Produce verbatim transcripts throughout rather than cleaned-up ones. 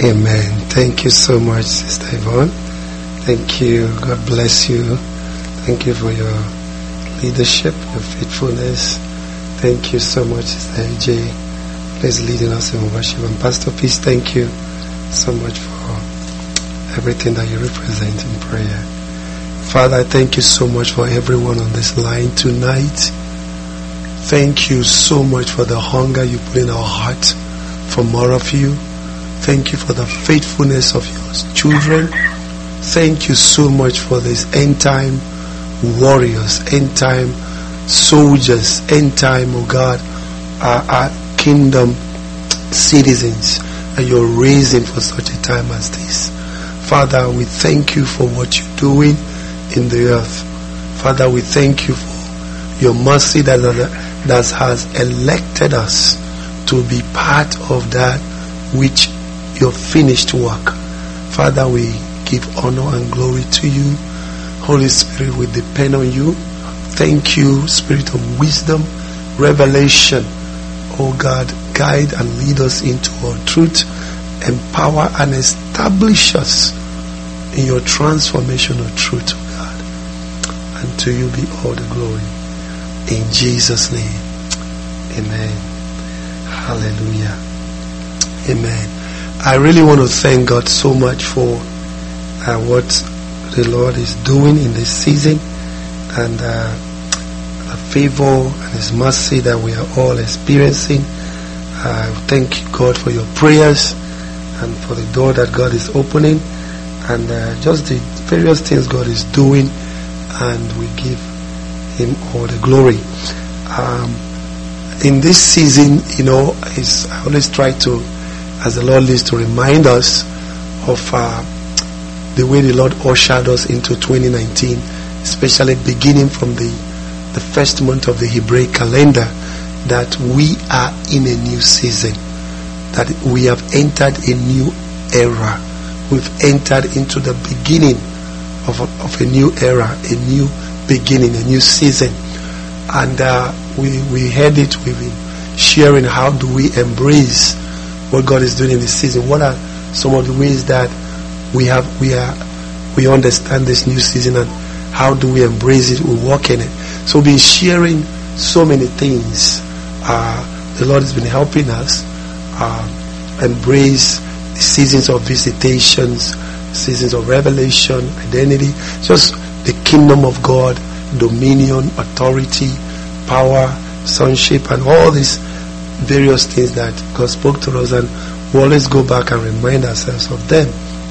Amen. Thank you so much, Sister Yvonne. Thank you. God bless you. Thank you for your leadership, your faithfulness. Thank you so much, Sister A J. Please leading us in worship. And Pastor Peace, thank you so much for everything that you represent in prayer. Father, I thank you so much for everyone on this line tonight. Thank you so much for the hunger you put in our heart for more of you. Thank you for the faithfulness of your children. Thank you so much for these end time warriors, end time soldiers, end time, oh God, our, our kingdom citizens that you're raising for such a time as this. Father, we thank you for what you're doing in the earth. Father, we thank you for your mercy that, that has elected us to be part of that which your finished work. Father, we give honor and glory to you. Holy Spirit, we depend on you. Thank you, Spirit of wisdom, revelation. Oh God, guide and lead us into all truth. Empower and establish us in your transformation of truth, oh God. And to you be all the glory. In Jesus' name. Amen. Hallelujah. Amen. I really want to thank God so much for uh, what the Lord is doing in this season, and uh, the favor and His mercy that we are all experiencing. I uh, thank God for your prayers and for the door that God is opening, and uh, just the various things God is doing, and we give Him all the glory. Um, in this season, you know, is I always try to, as the Lord leads, to remind us of uh, the way the Lord ushered us into twenty nineteen, especially beginning from the, the first month of the Hebraic calendar, that we are in a new season, that we have entered a new era. We've entered into the beginning of a, of a new era, a new beginning, a new season. And uh, we, we heard it, we've been sharing how do we embrace what God is doing in this season. What are some of the ways that we have we are we understand this new season, and how do we embrace it, we walk in it. So we've been sharing so many things. Uh, the Lord has been helping us uh, embrace the seasons of visitations, seasons of revelation, identity, just the kingdom of God, dominion, authority, power, sonship, and all these various things that God spoke to us, and we always go back and remind ourselves of them.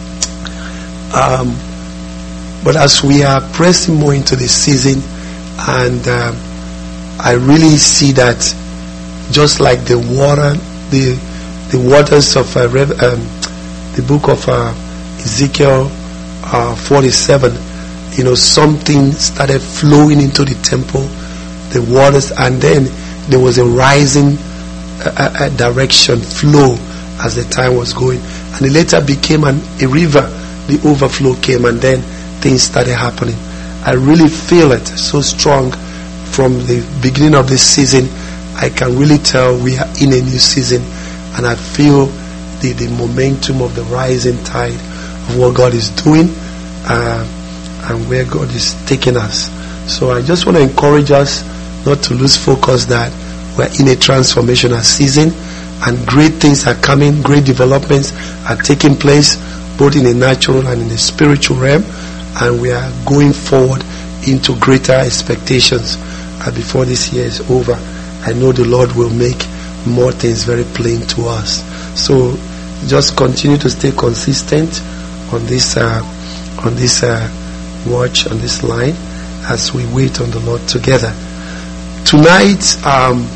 Um, but as we are pressing more into the season, and uh, I really see that just like the water, the the waters of uh, um, the book of uh, Ezekiel uh, forty-seven, you know, something started flowing into the temple, the waters, and then there was a rising uh, uh, direction, flow as the time was going, and it later became an, a river. The overflow came, and then things started happening. I really feel it so strong from the beginning of this season. I can really tell we are in a new season, and I feel the, the momentum of the rising tide of what God is doing uh, and where God is taking us. So I just want to encourage us not to lose focus that we're in a transformational season, and great things are coming, great developments are taking place, both in the natural and in the spiritual realm, and we are going forward into greater expectations uh, before this year is over. I know the Lord will make more things very plain to us. So just continue to stay consistent on this uh, on this uh, watch, on this line, as we wait on the Lord together. Tonight, um,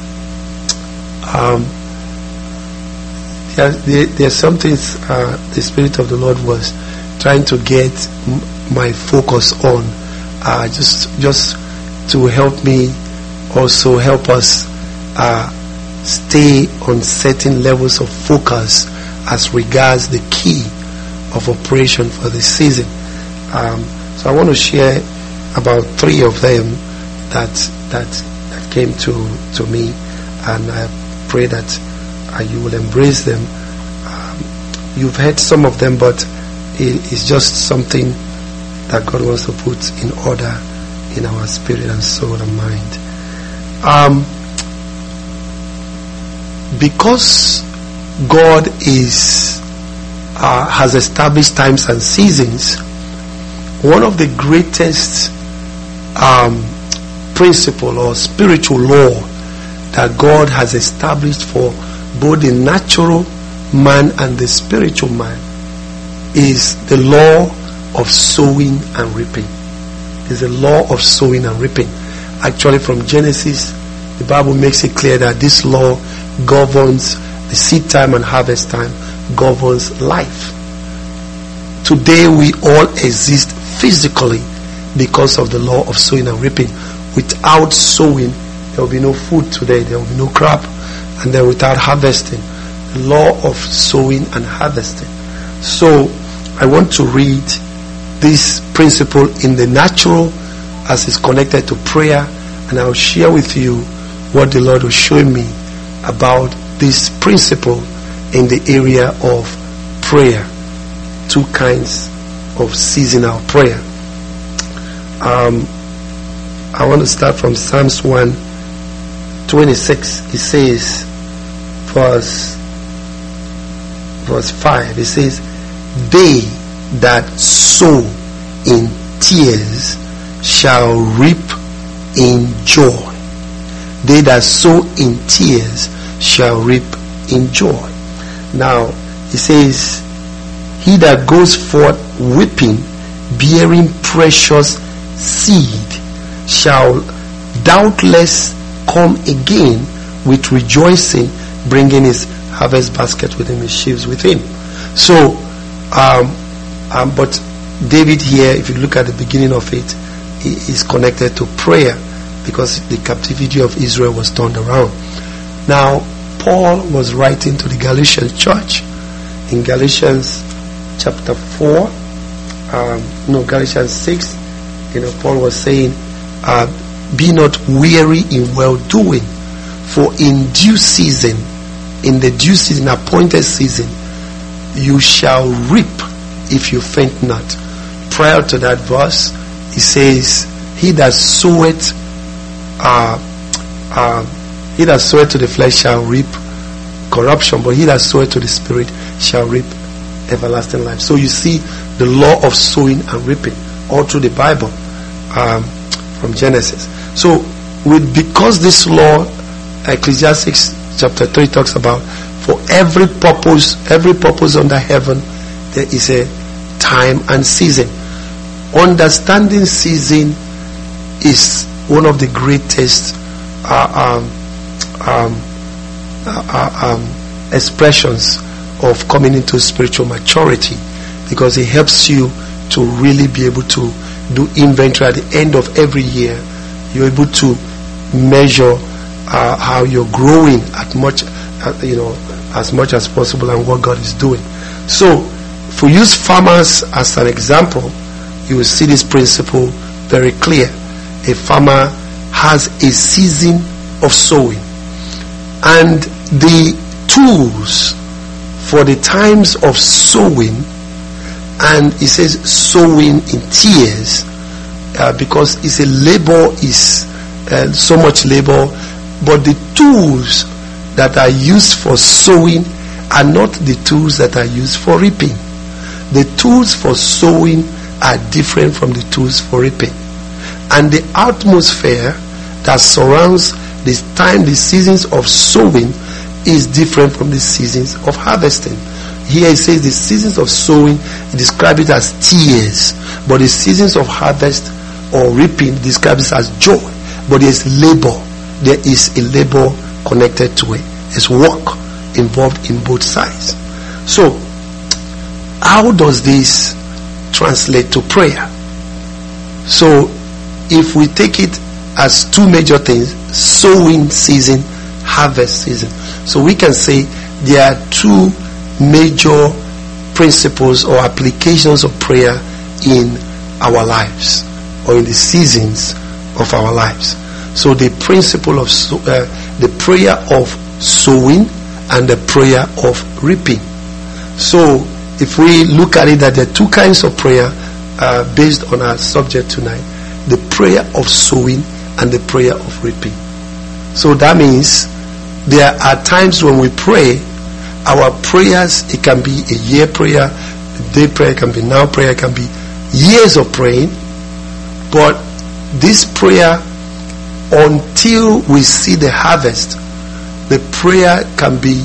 um, there, there, there are some things uh, the Spirit of the Lord was trying to get m- my focus on, uh, just just to help me also help us uh, stay on certain levels of focus as regards the key of operation for the season. Um, so I want to share about three of them that that that came to to me, and I pray that uh, you will embrace them um, you've heard some of them, but it is just something that God wants to put in order in our spirit and soul and mind. Um, because God is uh, has established times and seasons, one of the greatest um, principle or spiritual law that God has established for both the natural man and the spiritual man is the law of sowing and reaping. Is the law of sowing and reaping. Actually, from Genesis, the Bible makes it clear that this law governs the seed time and harvest time, governs life. Today we all exist physically because of the law of sowing and reaping. Without sowing, there will be no food today, there will be no crop. And then without harvesting, the law of sowing and harvesting. So I want to read this principle in the natural as it's connected to prayer, and I'll share with you what the Lord was showing me about this principle in the area of prayer. Two kinds of seasonal prayer. Um, I want to start from Psalms one twenty-six. It says, verse, verse five, it says, they that sow in tears shall reap in joy. They that sow in tears shall reap in joy. Now, it says, he that goes forth weeping, bearing precious seed, shall doubtless come again with rejoicing, bringing his harvest basket with him, his sheaves with him. So, um, um, but David here, if you look at the beginning of it, he is connected to prayer because the captivity of Israel was turned around. Now, Paul was writing to the Galatian church in Galatians chapter four, um, no, Galatians six. You know, Paul was saying, uh, be not weary in well-doing, for in due season, in the due season, appointed season, you shall reap if you faint not. Prior to that verse, he says, he that soweth uh, uh, he that soweth to the flesh shall reap corruption, but he that soweth to the spirit shall reap everlasting life. So you see the law of sowing and reaping all through the Bible, um, from Genesis. So with because this law, Ecclesiastes chapter three talks about, for every purpose, every purpose under heaven, there is a time and season. Understanding season is one of the greatest uh, um, um, uh, uh, um, expressions of coming into spiritual maturity, because it helps you to really be able to do inventory at the end of every year. You're able to measure uh, how you're growing at much, uh, you know, as much as possible, and what God is doing. So, if we use farmers as an example, you will see this principle very clear. A farmer has a season of sowing, and the tools for the times of sowing, and it says sowing in tears, uh, because it's a labor, is uh, so much labor, but the tools that are used for sowing are not the tools that are used for reaping. The tools for sowing are different from the tools for reaping, and the atmosphere that surrounds this time, the seasons of sowing, is different from the seasons of harvesting. Here it says the seasons of sowing, describe it as tears, but the seasons of harvest or reaping describes it as joy. But there is labor. There is a labor connected to it. There's work involved in both sides. So, how does this translate to prayer? So, if we take it as two major things, sowing season, harvest season. So we can say there are two major principles or applications of prayer in our lives, or in the seasons of our lives. So the principle of uh, the prayer of sowing and the prayer of reaping. So if we look at it, that there are two kinds of prayer uh, based on our subject tonight: the prayer of sowing and the prayer of reaping. So that means there are times when we pray, our prayers, it can be a year prayer, a day prayer, it can be now prayer, it can be years of praying. But this prayer, until we see the harvest, the prayer can be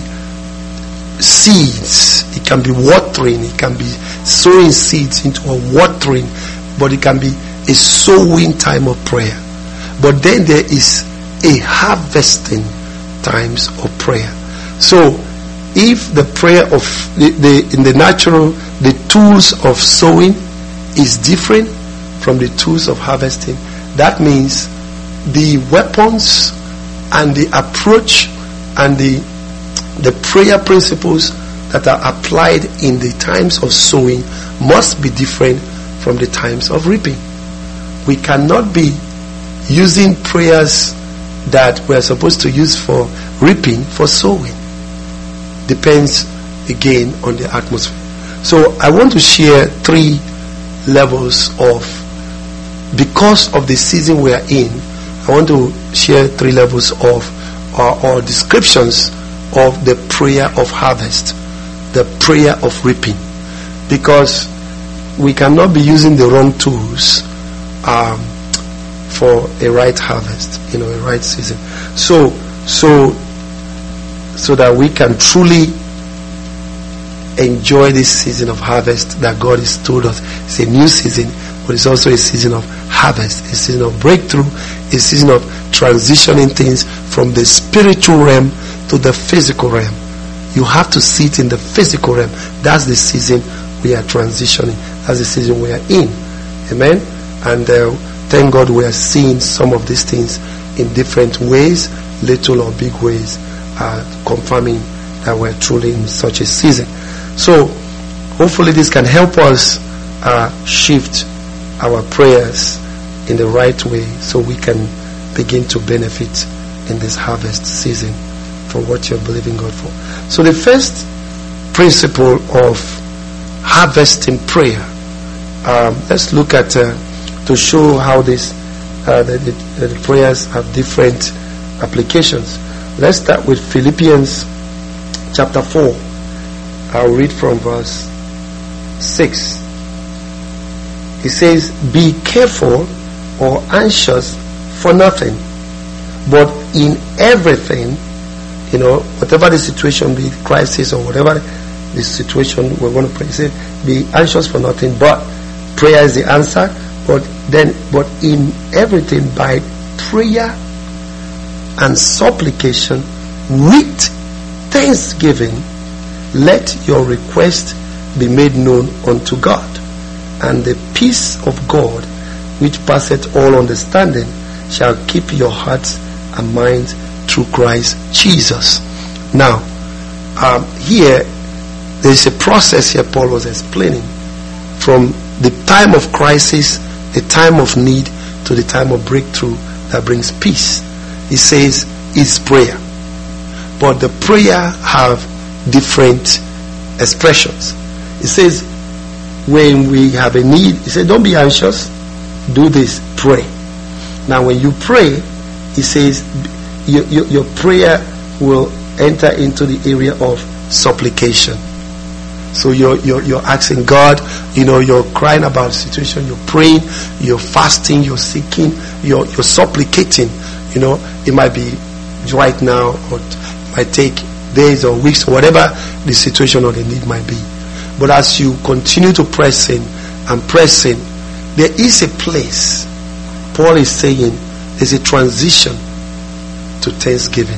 seeds, it can be watering, it can be sowing seeds into a watering, but it can be a sowing time of prayer. But then there is a harvesting times of prayer. So if the prayer of the, the in the natural, the tools of sowing is different from the tools of harvesting, that means the weapons and the approach and the the prayer principles that are applied in the times of sowing must be different from the times of reaping. We cannot be using prayers that we're supposed to use for reaping for sowing. Depends again on the atmosphere. So I want to share three levels of, because of the season we are in, I want to share three levels of or, or descriptions of the prayer of harvest, the prayer of reaping, because we cannot be using the wrong tools um, for a right harvest, you know, a right season. So, so, so that we can truly enjoy this season of harvest that God has told us. It's a new season, but it's also a season of harvest, a season of breakthrough, a season of transitioning things from the spiritual realm to the physical realm. You have to see it in the physical realm. That's the season we are transitioning. That's the season we are in. Amen. And uh, thank God we are seeing some of these things in different ways, little or big ways, uh, confirming that we're truly in such a season. So hopefully this can help us uh, shift our prayers in the right way, so we can begin to benefit in this harvest season for what you're believing God for. So the first principle of harvesting prayer, um, let's look at uh, to show how this uh, the, the, the prayers have different applications. Let's start with Philippians chapter four. I'll read from verse six. It says, "Be careful or anxious for nothing, but in everything," you know, whatever the situation be, crisis or whatever the situation we're going to pray, say, be anxious for nothing, but prayer is the answer. But then, but in everything, by prayer and supplication with thanksgiving, let your request be made known unto God, and the peace of God, which passeth all understanding, shall keep your hearts and minds through Christ Jesus. Now, um, here there is a process here Paul was explaining, from the time of crisis, the time of need, to the time of breakthrough that brings peace. He says it's prayer, but the prayer have different expressions. He says when we have a need, he said, don't be anxious, do this, pray. Now when you pray, he says your, your, your prayer will enter into the area of supplication. So you're, you're, you're asking God, you know, you're crying about a situation, you're praying, you're fasting, you're seeking, you're, you're supplicating. You know, it might be right now, or it might take days or weeks, or whatever the situation or the need might be. But as you continue to press in and press in, there is a place, Paul is saying, there's a transition to thanksgiving.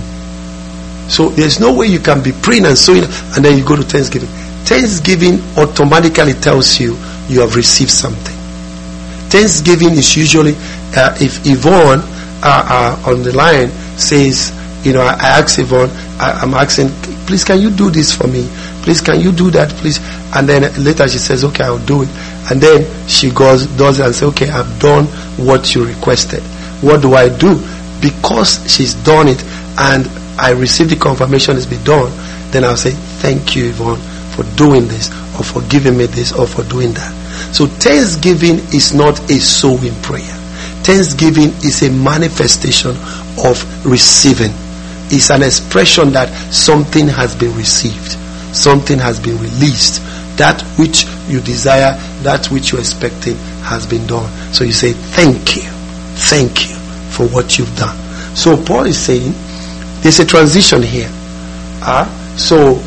So there's no way you can be praying and sowing and then you go to thanksgiving. Thanksgiving automatically tells you you have received something. Thanksgiving is usually, uh, if Yvonne uh, uh, on the line says, you know, I, I ask Yvonne, I, I'm asking, please can you do this for me? Please can you do that, please? And then later she says, okay, I'll do it. And then she goes, does it and says, okay, I've done what you requested. What do I do? Because she's done it and I received the confirmation it's been done, then I'll say, thank you, Yvonne, for doing this, or for giving me this, or for doing that. So thanksgiving is not a sowing prayer. Thanksgiving is a manifestation of receiving. It's an expression that something has been received, something has been released. That which you desire, that which you're expecting has been done. So you say, thank you, thank you for what you've done. So Paul is saying, there's a transition here. Uh, so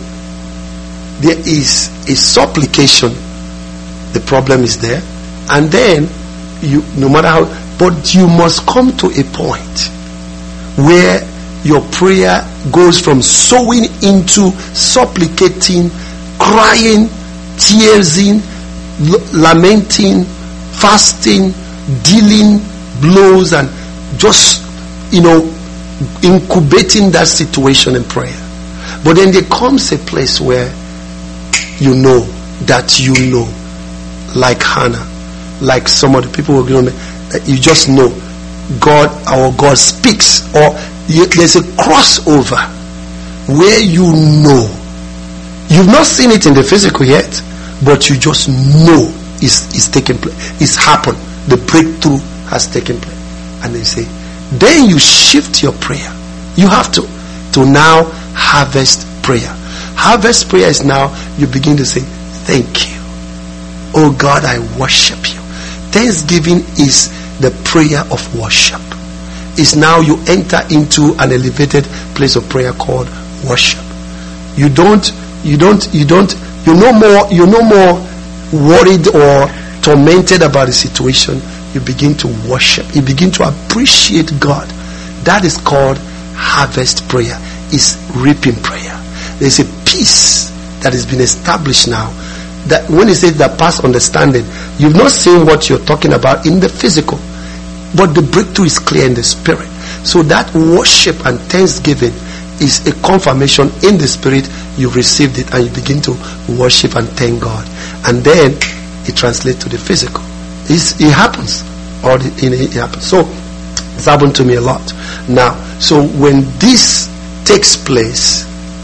there is a supplication, the problem is there, and then you, no matter how, but you must come to a point where your prayer goes from sowing into supplicating, crying, tearsing, lamenting, fasting, dealing blows, and just, you know, incubating that situation in prayer. But then there comes a place where you know that you know, like Hannah, like some of the people who are going to, you just know God, our God speaks, or you, there's a crossover where you know. You've not seen it in the physical yet, but you just know it's, it's taking place. It's happened. The breakthrough has taken place. And they say, then you shift your prayer. You have to, to now harvest prayer. Harvest prayer is now you begin to say, thank you. Oh God, I worship you. Thanksgiving is the prayer of worship. Is now you enter into an elevated place of prayer called worship. You don't, you don't, you don't, you're no more, you're no more worried or tormented about the situation. You begin to worship. You begin to appreciate God. That is called harvest prayer. It's reaping prayer. There's a peace that has been established now. That when it says that past understanding, you've not seen what you're talking about in the physical, but the breakthrough is clear in the spirit. So that worship and thanksgiving is a confirmation in the spirit. You've received it and you begin to worship and thank God, and then it translates to the physical. It's, it happens, or it, it happens. So it's happened to me a lot now. So when this takes place,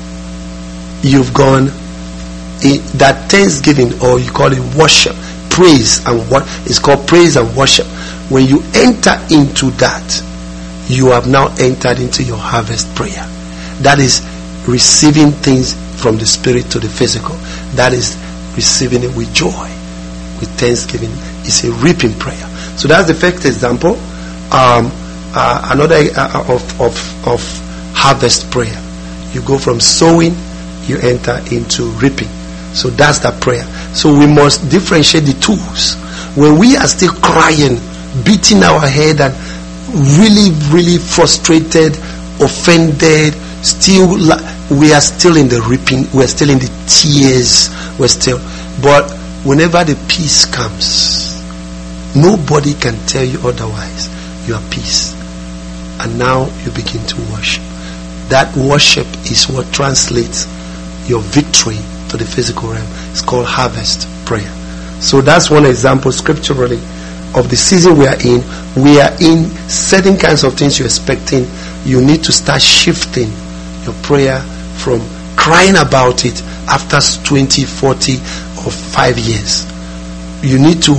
you've gone in that thanksgiving, or you call it worship, praise, and what is called praise and worship. When you enter into that, you have now entered into your harvest prayer. That is receiving things from the spirit to the physical. That is receiving it with joy, with thanksgiving. It's a reaping prayer. So that's the first example. Um, uh, another uh, of, of of harvest prayer. You go from sowing, you enter into reaping. So that's the prayer. So we must differentiate the tools. When we are still crying, beating our head, and really, really frustrated, offended, still we are still in the reaping, we are still in the tears, we're still. But whenever the peace comes, nobody can tell you otherwise. You are peace, and now you begin to worship. That worship is what translates your victory to the physical realm. It's called harvest prayer. So that's one example scripturally of the season we are in. We are in certain kinds of things you're expecting. You need to start shifting your prayer from crying about it after twenty, forty, or five years. You need to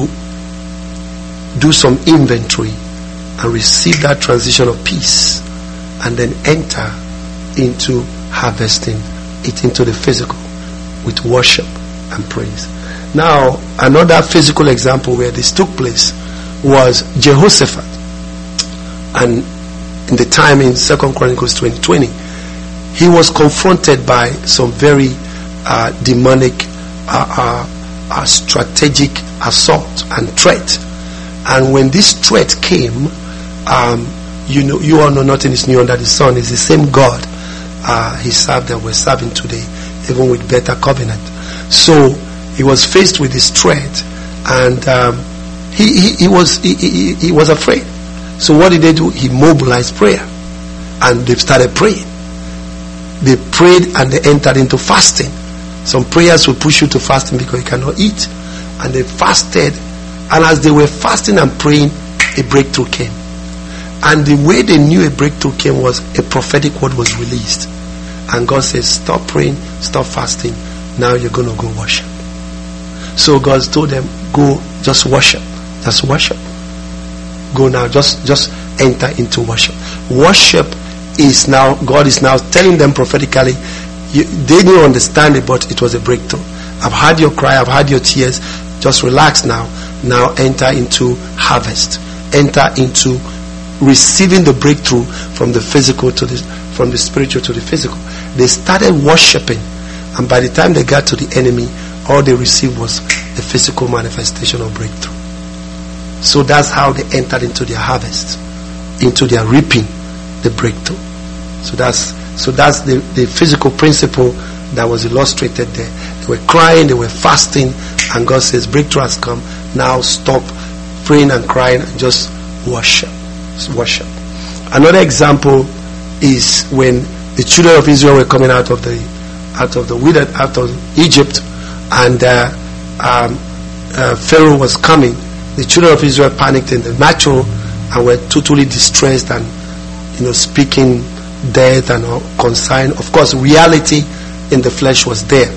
do some inventory and receive that transition of peace, and then enter into harvesting it into the physical with worship and praise. Now, another physical example where this took place was Jehoshaphat. And in the time in Second Chronicles twenty twenty, he was confronted by some very uh, demonic uh, uh, uh, strategic assault and threat. And when this threat came, um, you know, you all know nothing is new under the sun. It's the same God uh, he served that we're serving today, even with better covenant. So he was faced with this threat, and um, he, he, he was he, he, he was afraid. So what did they do? He mobilized prayer, and they started praying. They prayed and they entered into fasting. Some prayers will push you to fasting because you cannot eat, and they fasted. And as they were fasting and praying, a breakthrough came. And the way they knew a breakthrough came was a prophetic word was released. And God says, stop praying, stop fasting, Now you're going to go worship. So God told them, go, just worship. Just worship. Go now, just, just enter into worship. Worship is now, God is now telling them prophetically, you, they didn't understand it, but it was a breakthrough. I've heard your cry, I've heard your tears. Just relax now. Now enter into harvest. Enter into receiving the breakthrough from the physical to the, from the spiritual to the physical. They started worshiping, and by the time they got to the enemy, all they received was the physical manifestation of breakthrough. So that's how they entered into their harvest, into their reaping, the breakthrough. So that's so that's the, the physical principle that was illustrated there. They were crying, they were fasting, and God says, breakthrough has come. Now stop praying and crying and just worship. Just worship. Another example is when the children of Israel were coming out of the out of the wilderness, out of Egypt, and uh, um, uh, Pharaoh was coming. The children of Israel panicked in the natural and were totally distressed and, you know, speaking death and consign. Of course, reality in the flesh was there.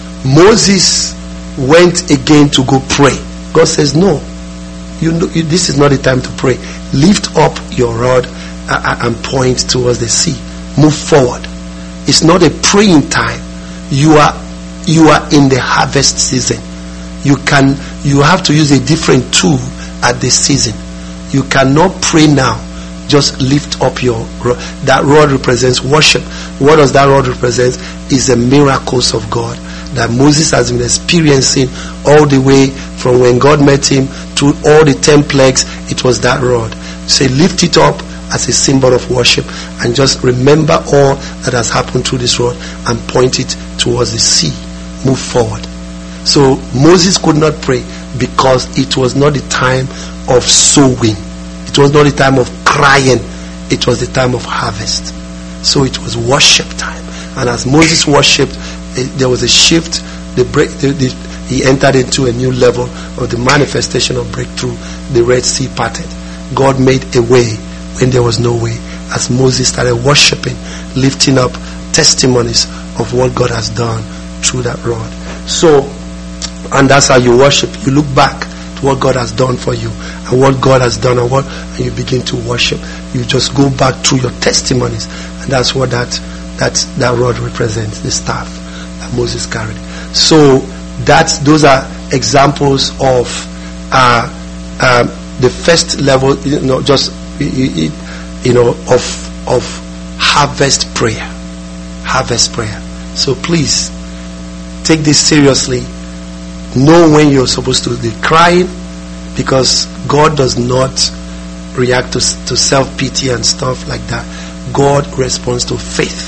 Moses went again to go pray. God says, no, you know, you, this is not the time to pray. Lift up your rod uh, and point towards the sea. Move forward. It's not a praying time. You are you are in the harvest season. You can you have to use a different tool at this season. You cannot pray now. Just lift up your rod. That rod represents worship. What does that rod represent? Is the miracles of God that Moses has been experiencing all the way from when God met him to all the ten plagues. It was that rod. Say, lift it up as a symbol of worship, and just remember all that has happened through this rod and point it towards the sea. Move forward. So Moses could not pray because it was not the time of sowing. It was not the time of crying. It was the time of harvest. So it was worship time. And as Moses worshipped, there was a shift. The break, the, the, he entered into a new level of the manifestation of breakthrough. The Red Sea parted. God made a way when there was no way. As Moses started worshiping, lifting up testimonies of what God has done through that rod. So, and that's how you worship. You look back to what God has done for you and what God has done and what, and you begin to worship. You just go back through your testimonies, and that's what that that that rod represents, the staff that Moses carried. So that's those are examples of uh, uh, the first level, you know, just you know of of harvest prayer, harvest prayer. So please take this seriously. Know when you're supposed to be crying, because God does not react to, to self-pity and stuff like that. God responds to faith.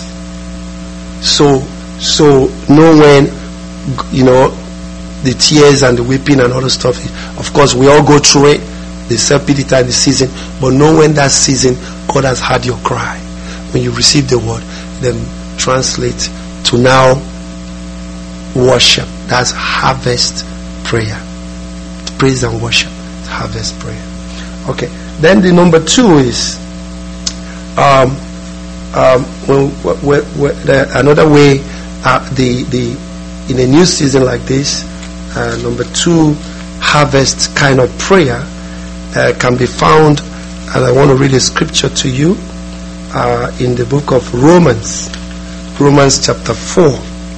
So, so know when, you know, the tears and the weeping and all the stuff. Of course, we all go through it, the self-pity time, the season. But know when that season, God has heard your cry. When you receive the word, then translate to now worship. That's harvest prayer. Praise and worship. Harvest prayer. Okay. Then the number two is um, um, when, when, when the, another way uh, the the in a new season like this, uh, number two harvest kind of prayer uh, can be found, and I want to read a scripture to you uh, in the book of Romans, Romans chapter four.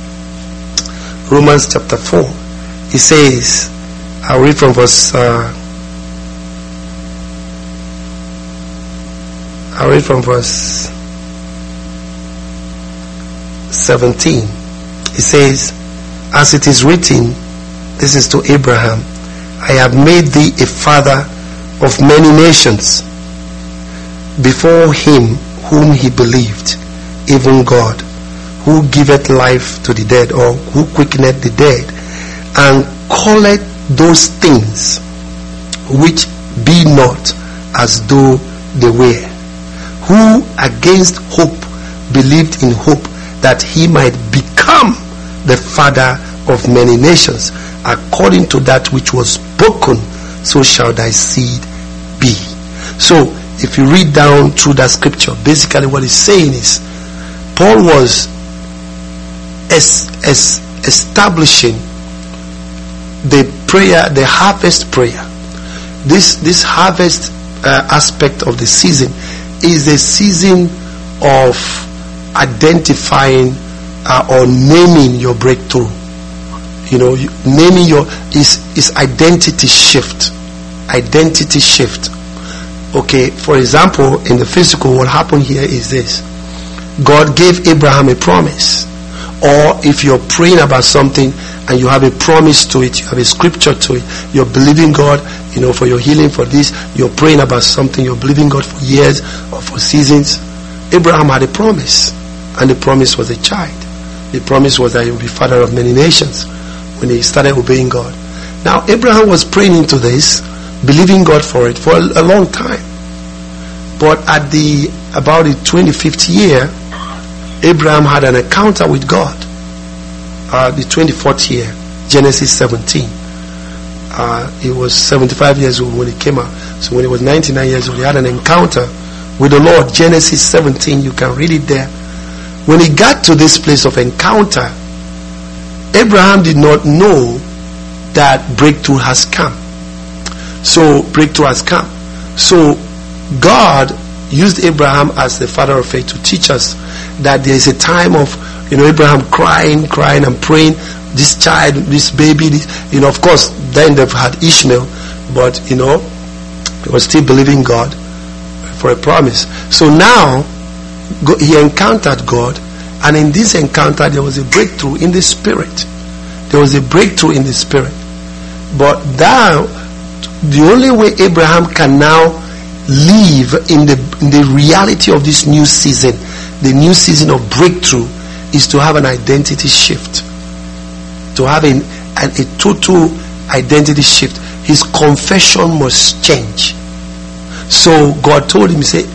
Romans chapter four. He says, I'll read from verse uh, I'll read from verse seventeen. He says, as it is written, this is to Abraham, I have made thee a father of many nations, before him whom he believed, even God, who giveth life to the dead, or who quickeneth the dead, and calleth those things which be not as though they were, who against hope believed in hope that he might become the father of many nations, according to that which was spoken, so shall thy seed be. So if you read down through that scripture, basically what it's saying is, Paul was es- es- establishing the prayer, the harvest prayer. This this harvest uh, aspect of the season is a season of identifying uh, or naming your breakthrough. You know, you, naming your is is identity shift. Identity shift. Okay, for example, in the physical, what happened here is this: God gave Abraham a promise. Or if you're praying about something and you have a promise to it, you have a scripture to it, you're believing God, you know, for your healing, for this, you're praying about something, you're believing God for years or for seasons. Abraham had a promise, and the promise was a child. The promise was that he would be father of many nations when he started obeying God. Now, Abraham was praying into this, believing God for it for a, a long time. But at the about the twenty-fifth year, Abraham had an encounter with God. Uh, the twenty-fourth year, Genesis seventeen. Uh, he was seventy-five years old when he came out. So when he was ninety-nine years old, he had an encounter with the Lord. Genesis seventeen, you can read it there. When he got to this place of encounter, Abraham did not know that breakthrough has come. So breakthrough has come. So God used Abraham as the father of faith to teach us that there is a time of, you know, Abraham crying, crying and praying, this child, this baby, this, you know, of course, then they've had Ishmael, but, you know, he was still believing God for a promise. So now, he encountered God, and in this encounter, there was a breakthrough in the spirit. There was a breakthrough in the spirit. But now, the only way Abraham can now live in the in the reality of this new season, the new season of breakthrough, is to have an identity shift, to have an, an, a total identity shift. His confession must change. So God told him, he said,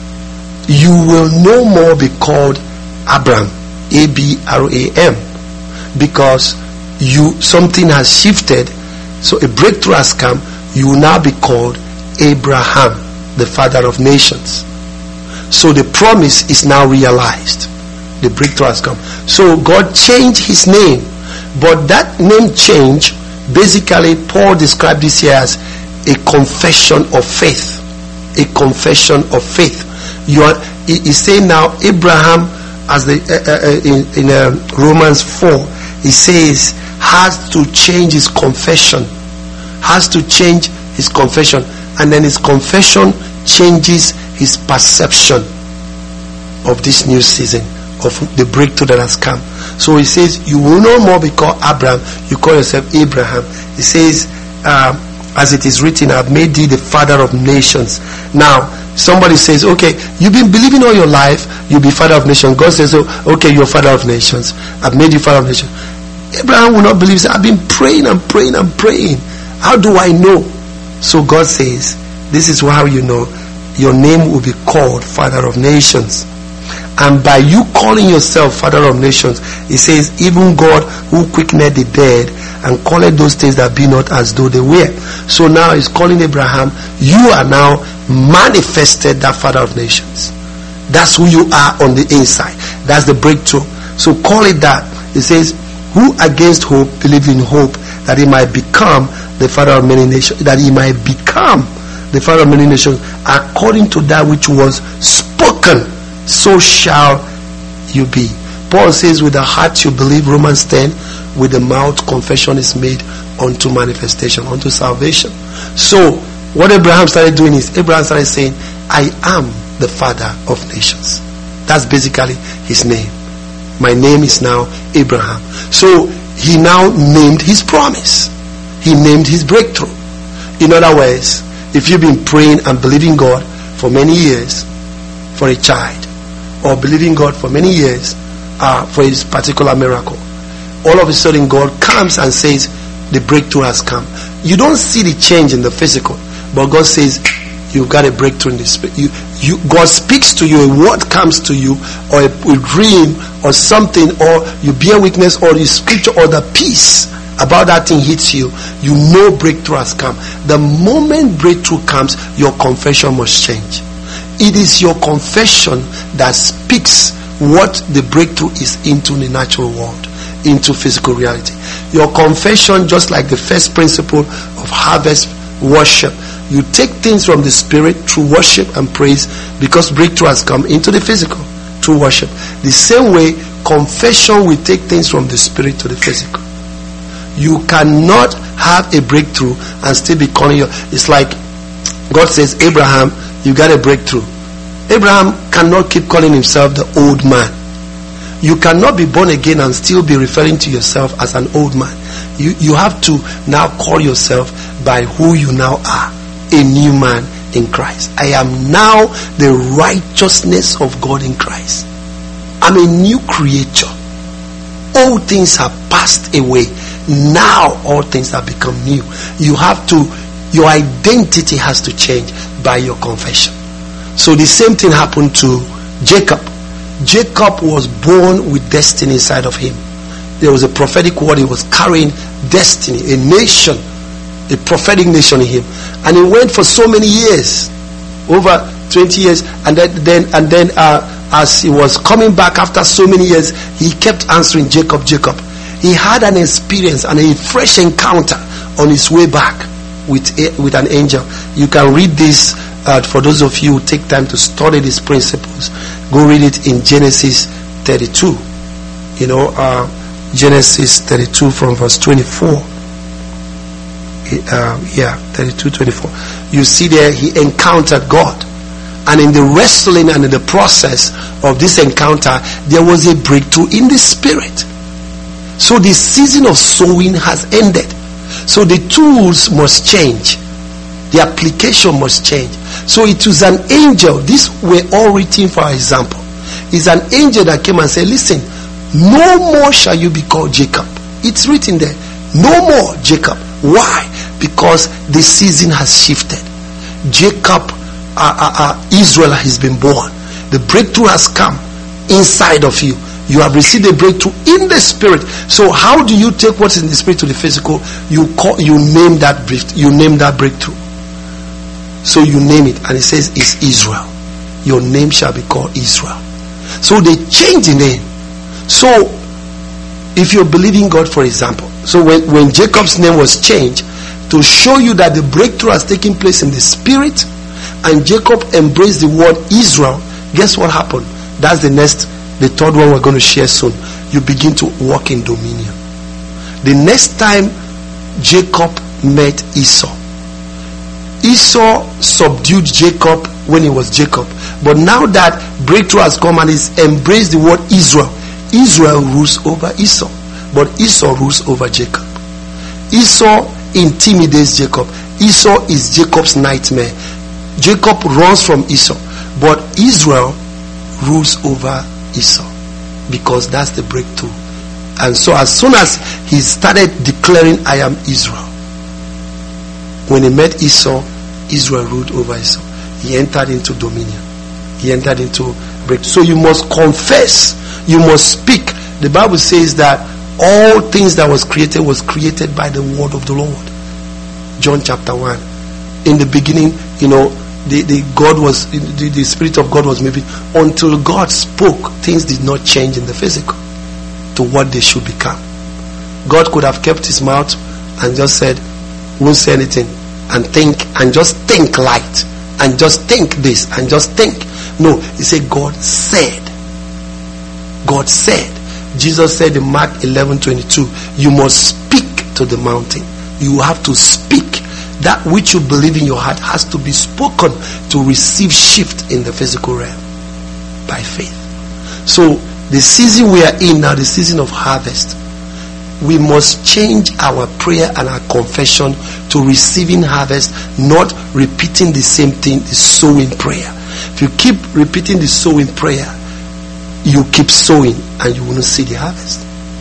you will no more be called Abram, A B R A M, because you something has shifted. So a breakthrough has come. You will now be called Abraham, the father of nations. So the promise is now realized. The breakthrough has come. So God changed his name. But that name change, basically Paul described this here as a confession of faith. A confession of faith. You are, he, he's saying now Abraham, as the uh, uh, in, in uh, Romans four, he says has to change his confession. Has to change his confession. And then his confession changes his perception of this new season, of the breakthrough that has come. So he says, you will no more be called Abram, you call yourself Abraham. He says, um, as it is written, I've made thee the father of nations. Now, somebody says, okay, you've been believing all your life, you'll be father of nations. God says, oh, okay, you're father of nations. I've made you father of nations. Abraham will not believe. He said, I've been praying and praying and praying. How do I know? So God says, this is how you know. Your name will be called Father of Nations. And by you calling yourself Father of Nations, he says, even God who quickened the dead and called those things that be not as though they were. So now he's calling Abraham, you are now manifested that Father of Nations. That's who you are on the inside. That's the breakthrough. So call it that. He says, who against hope believe in hope, that he might become the Father of many nations, that he might become the Father of many nations, according to that which was spoken, so shall you be. Paul says, with the heart you believe, Romans ten, with the mouth confession is made unto manifestation, unto salvation. So what Abraham started doing is, Abraham started saying, I am the Father of nations. That's basically his name. My name is now Abraham. So he now named his promise. He named his breakthrough. In other words, if you've been praying and believing God for many years for a child, or believing God for many years uh, for his particular miracle, all of a sudden God comes and says the breakthrough has come. You don't see the change in the physical, but God says you've got a breakthrough in the spirit. You, you, God speaks to you, a word comes to you, or a, a dream, or something, or you bear witness, or the scripture, or the peace about that thing hits you. You know breakthrough has come. The moment breakthrough comes, your confession must change. It is your confession that speaks what the breakthrough is into the natural world. into physical reality. Your confession, just like the first principle of harvest worship, you take things from the spirit through worship and praise, because breakthrough has come into the physical through worship. The same way, confession will take things from the spirit to the physical. You cannot have a breakthrough and still be calling your... It's like God says, Abraham, you got a breakthrough. Abraham cannot keep calling himself the old man. You cannot be born again and still be referring to yourself as an old man. You, you have to now call yourself by who you now are, a new man in Christ. I am now the righteousness of God in Christ. I'm a new creature. All things have passed away. Now all things have become new. You have to, your identity has to change by your confession. So the same thing happened to Jacob. Jacob was born with destiny inside of him. There was a prophetic word. He was carrying destiny, a nation, a prophetic nation in him. And he went for so many years, over twenty years, and then, then and then uh, as he was coming back after so many years, he kept answering Jacob, Jacob. He had an experience and a fresh encounter on his way back with a, with an angel. You can read this uh, for those of you who take time to study these principles. Go read it in Genesis thirty-two. You know, uh, Genesis thirty-two from verse twenty-four. Uh, yeah, thirty-two, twenty-four. You see there, he encountered God. And in the wrestling and in the process of this encounter, there was a breakthrough in the spirit. So the season of sowing has ended. So the tools must change. The application must change. So it was an angel. These were all written for example. It's an angel that came and said, listen, no more shall you be called Jacob. It's written there. No more Jacob. Why? Because the season has shifted. Jacob, uh, uh, uh, Israel has been born. The breakthrough has come inside of you. You have received a breakthrough in the spirit. So how do you take what's in the spirit to the physical? You call, you name that breakthrough. You name that breakthrough. So you name it, and it says it's Israel. Your name shall be called Israel. So they change the name. So if you're believing God, for example, so when, when Jacob's name was changed to show you that the breakthrough has taken place in the spirit, and Jacob embraced the word Israel, guess what happened? That's the next, the third one we're going to share soon. You begin to walk in dominion. The next time Jacob met Esau, Esau subdued Jacob when he was Jacob. But now that breakthrough has come and he's embraced the word Israel, Israel rules over Esau. But Esau rules over Jacob. Esau intimidates Jacob. Esau is Jacob's nightmare. Jacob runs from Esau. But Israel rules over Esau, because that's the breakthrough. And so as soon as he started declaring, I am Israel, when he met Esau, Israel ruled over Esau. He entered into dominion. He entered into breakthrough. So you must confess. You must speak. The Bible says that all things that was created was created by the word of the Lord. John chapter one. In the beginning, you know, the, the God was the, the Spirit of God was moving. Until God spoke, things did not change in the physical to what they should become. God could have kept his mouth and just said, won't say anything, and think, and just think light, and just think this, and just think. No, he said God said. God said. Jesus said in Mark eleven twenty-two, you must speak to the mountain. You have to speak. That which you believe in your heart has to be spoken to receive shift in the physical realm by faith. So the season we are in now, the season of harvest, we must change our prayer and our confession to receiving harvest, not repeating the same thing, the sowing prayer. If you keep repeating the sowing prayer, you keep sowing and you will not see the harvest.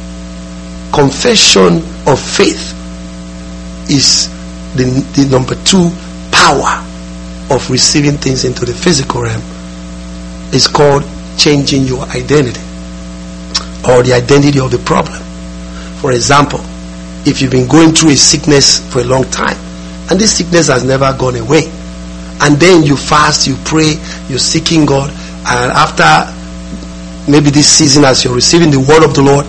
Confession of faith is the, the number two power of receiving things into the physical realm. It's called changing your identity, or the identity of the problem. For example, if you've been going through a sickness for a long time and this sickness has never gone away, and then you fast, you pray, you're seeking God, and after maybe this season as you're receiving the word of the Lord,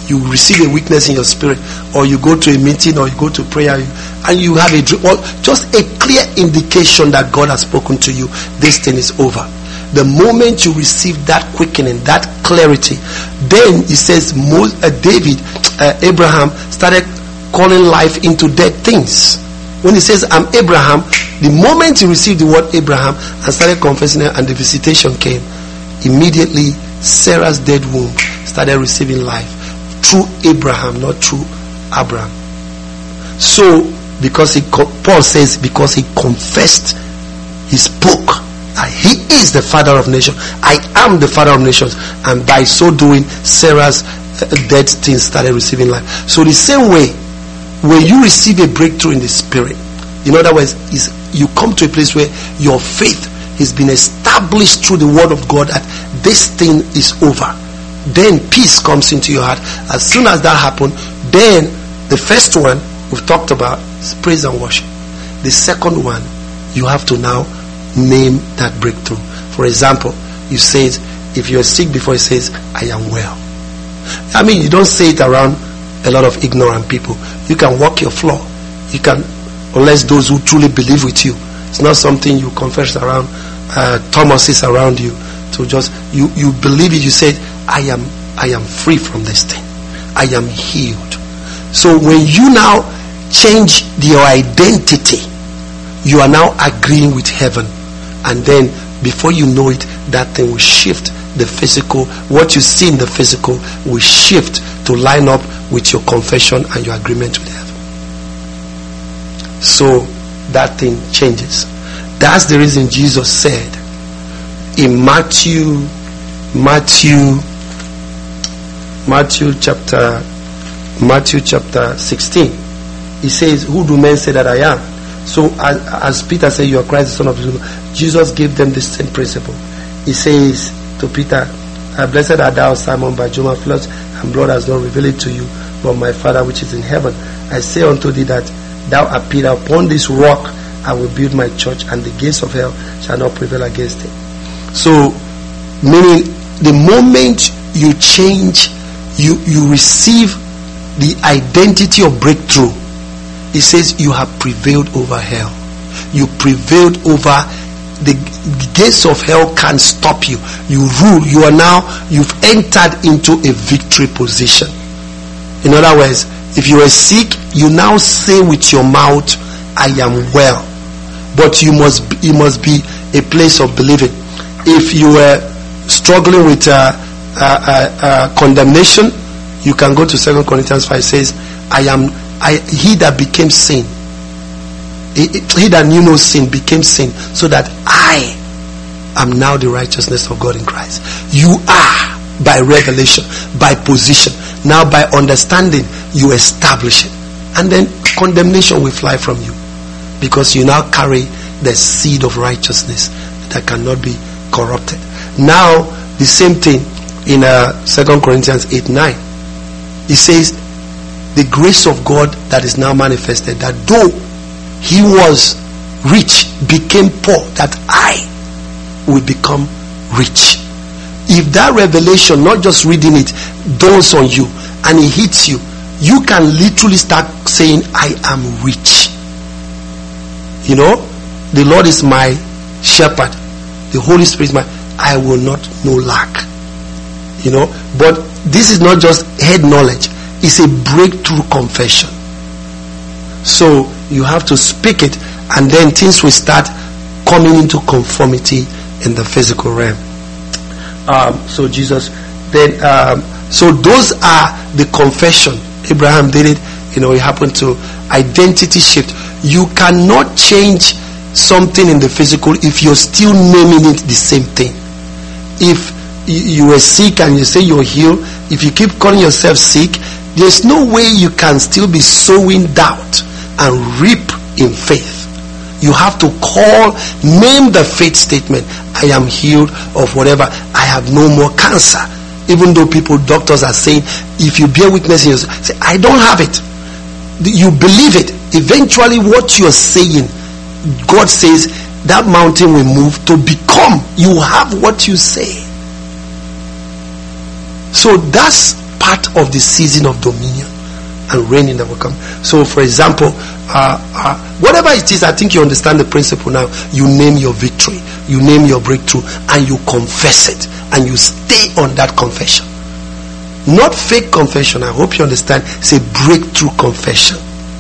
you receive a weakness in your spirit, or you go to a meeting, or you go to prayer, and you have a dream, or just a clear indication that God has spoken to you, this thing is over. The moment you receive that quickening, that clarity, then it says uh, David, uh, Abraham started calling life into dead things. When he says, I'm Abraham, the moment he received the word Abraham and started confessing it, and the visitation came, immediately Sarah's dead womb started receiving life through Abraham, not through Abraham. So, because he, Paul says, because he confessed, he spoke, that he is the father of nations. I am the father of nations. And by so doing, Sarah's dead things started receiving life. So the same way, when you receive a breakthrough in the spirit, in other words, is you come to a place where your faith has been established through the word of God that this thing is over. Then peace comes into your heart. As soon as that happened, then the first one we've talked about is praise and worship. The second one, you have to now name that breakthrough. For example, you say, if you're sick before, it says, I am well. I mean, you don't say it around a lot of ignorant people. You can walk your floor. You can, unless those who truly believe with you. It's not something you confess around uh, Thomases around you. To just you you believe it. You said, I am I am free from this thing. I am healed. So when you now change your identity, you are now agreeing with heaven, and then before you know it, that thing will shift. The physical, what you see in the physical will shift to line up with your confession and your agreement with heaven. So that thing changes. That's the reason Jesus said in Matthew Matthew Matthew chapter Matthew chapter sixteen, he says, who do men say that I am? So as, as Peter said, you are Christ, the Son of God, Jesus gave them the same principle. He says to Peter, blessed art thou, Simon, by Jonah, flesh and blood has not revealed it to you, but my Father which is in heaven. I say unto thee that thou art Peter, upon this rock I will build my church, and the gates of hell shall not prevail against it. So, meaning the moment you change, you, you receive the identity of breakthrough, it says you have prevailed over hell. You prevailed over the gates of hell. Can't stop you. You rule. You are now, you've entered into a victory position. In other words, if you are sick, you now say with your mouth, I am well. But you must it must be a place of believing. If you were struggling with uh, uh, uh, uh, condemnation, you can go to Second Corinthians five. It says, I am I, he that became sin, he, he that knew no sin became sin, so that I am now the righteousness of God in Christ. You are by revelation, by position. Now by understanding, you establish it. And then condemnation will fly from you, because you now carry the seed of righteousness that cannot be corrupted. Now the same thing in uh, Second Corinthians eight nine. It says, the grace of God that is now manifested, that though he was rich, became poor, that I will become rich. If that revelation, not just reading it, dawns on you and it hits you, you can literally start saying, I am rich. You know, the Lord is my shepherd, the Holy Spirit is my, I will not know lack. You know, but this is not just head knowledge, it's a breakthrough confession. So you have to speak it, and then things will start coming into conformity in the physical realm. Um, so Jesus, then, um, so those are the confession. Abraham did it. You know, it happened to identity shift. You cannot change something in the physical if you're still naming it the same thing. If you were sick and you say you're healed, if you keep calling yourself sick, there's no way you can still be sowing doubt and reap in faith. You have to call, name the faith statement. I am healed of whatever. I have no more cancer. Even though people, doctors are saying, if you bear witness in yourself, say, I don't have it. You believe it. Eventually what you're saying, God says that mountain will move to become. You have what you say. So that's part of the season of dominion and reigning that will come. So, for example, uh, uh, whatever it is, I think you understand the principle now. You name your victory, you name your breakthrough, and you confess it, and you stay on that confession. Not fake confession. I hope you understand. It's a breakthrough confession.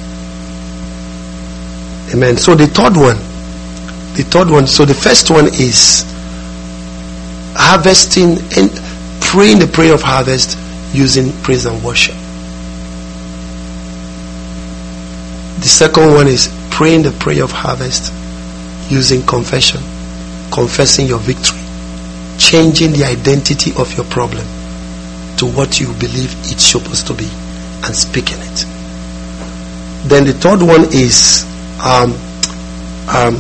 Amen. So the third one, the third one. So the first one is harvesting and praying the prayer of harvest using praise and worship. The second one is praying the prayer of harvest using confession, confessing your victory, changing the identity of your problem to what you believe it's supposed to be and speaking it. Then the third one is um, um,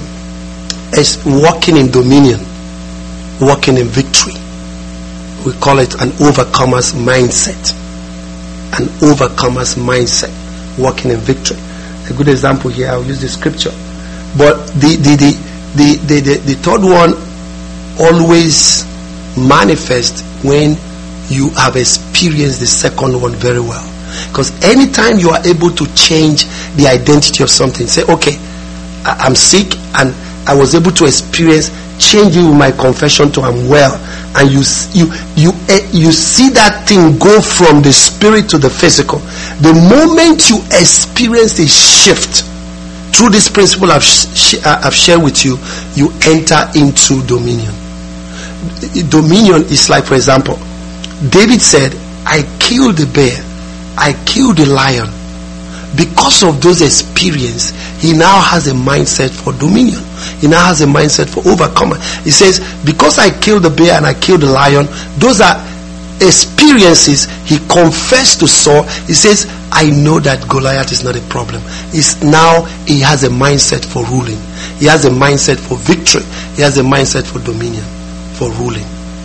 is walking in dominion, walking in victory. We call it an overcomer's mindset. An overcomer's mindset, walking in victory. A good example here, I'll use the scripture. But the the the the the, the, the third one always manifests when you have experienced the second one very well. Because anytime you are able to change the identity of something, say, okay, I'm sick, and I was able to experience changing my confession to I'm well, and you you you you see that thing go from the spirit to the physical. The moment you experience a shift through this principle I've, sh- I've shared with you, you enter into dominion. Dominion is like, for example, David said, I killed the bear, I killed the lion. Because of those experiences, he now has a mindset for dominion. He now has a mindset for overcomer. He says, because I killed the bear and I killed the lion, those are experiences. He confessed to Saul. He says, I know that Goliath is not a problem. It's now he has a mindset for ruling. He has a mindset for victory. He has a mindset for dominion, for ruling.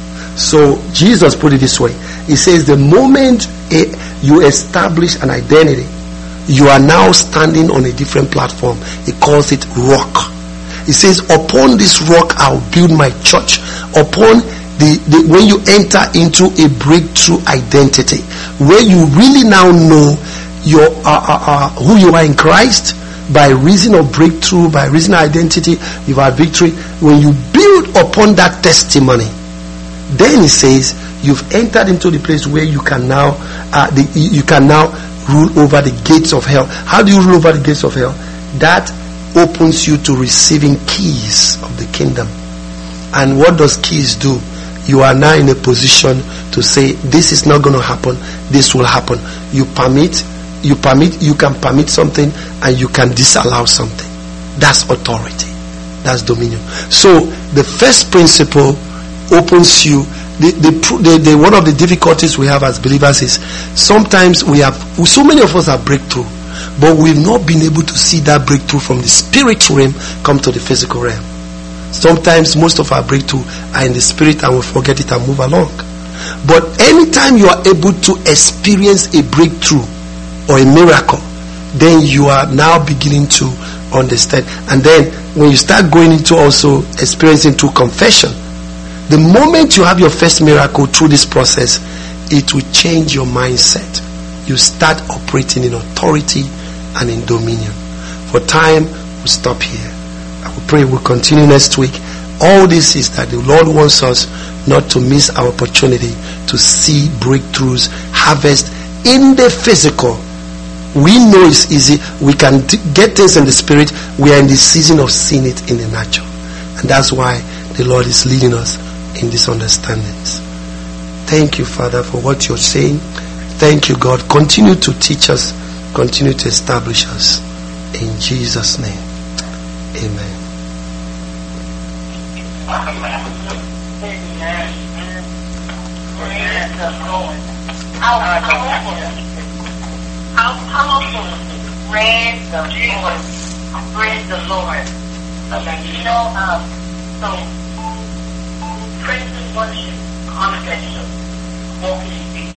So Jesus put it this way. He says, the moment you establish an identity, you are now standing on a different platform. He calls it rock. He says, upon this rock I'll build my church. Upon the, the when you enter into a breakthrough identity, where you really now know your uh, uh, uh, who you are in Christ, by reason of breakthrough, by reason of identity, you've had victory. When you build upon that testimony, then he says you've entered into the place where you can now uh, the, you can now rule over the gates of hell. How do you rule over the gates of hell? That opens you to receiving keys of the kingdom. And what does keys do? You are now in a position to say, this is not going to happen, this will happen. You permit, you permit, you can permit something and you can disallow something. That's authority. That's dominion. So the first principle opens you. The, the, the, the one of the difficulties we have as believers is sometimes we have, so many of us have breakthrough, but we've not been able to see that breakthrough from the spirit realm come to the physical realm. Sometimes most of our breakthrough are in the spirit and we forget it and move along. But anytime you are able to experience a breakthrough or a miracle, then you are now beginning to understand. And then when you start going into also experiencing through confession, the moment you have your first miracle through this process, it will change your mindset. You start operating in authority and in dominion. For time, we'll stop here. I will pray we'll continue next week. All this is that the Lord wants us not to miss our opportunity to see breakthroughs, harvest in the physical. We know it's easy. We can t- get things in the spirit. We are in the season of seeing it in the natural. And that's why the Lord is leading us in these understandings. Thank you, Father, for what you're saying. Thank you, God. Continue to teach us. Continue to establish us. In Jesus' name. Amen. How powerful praise the Lord. Praise the Lord. Okay, you know, um, so praise and worship, confession, walking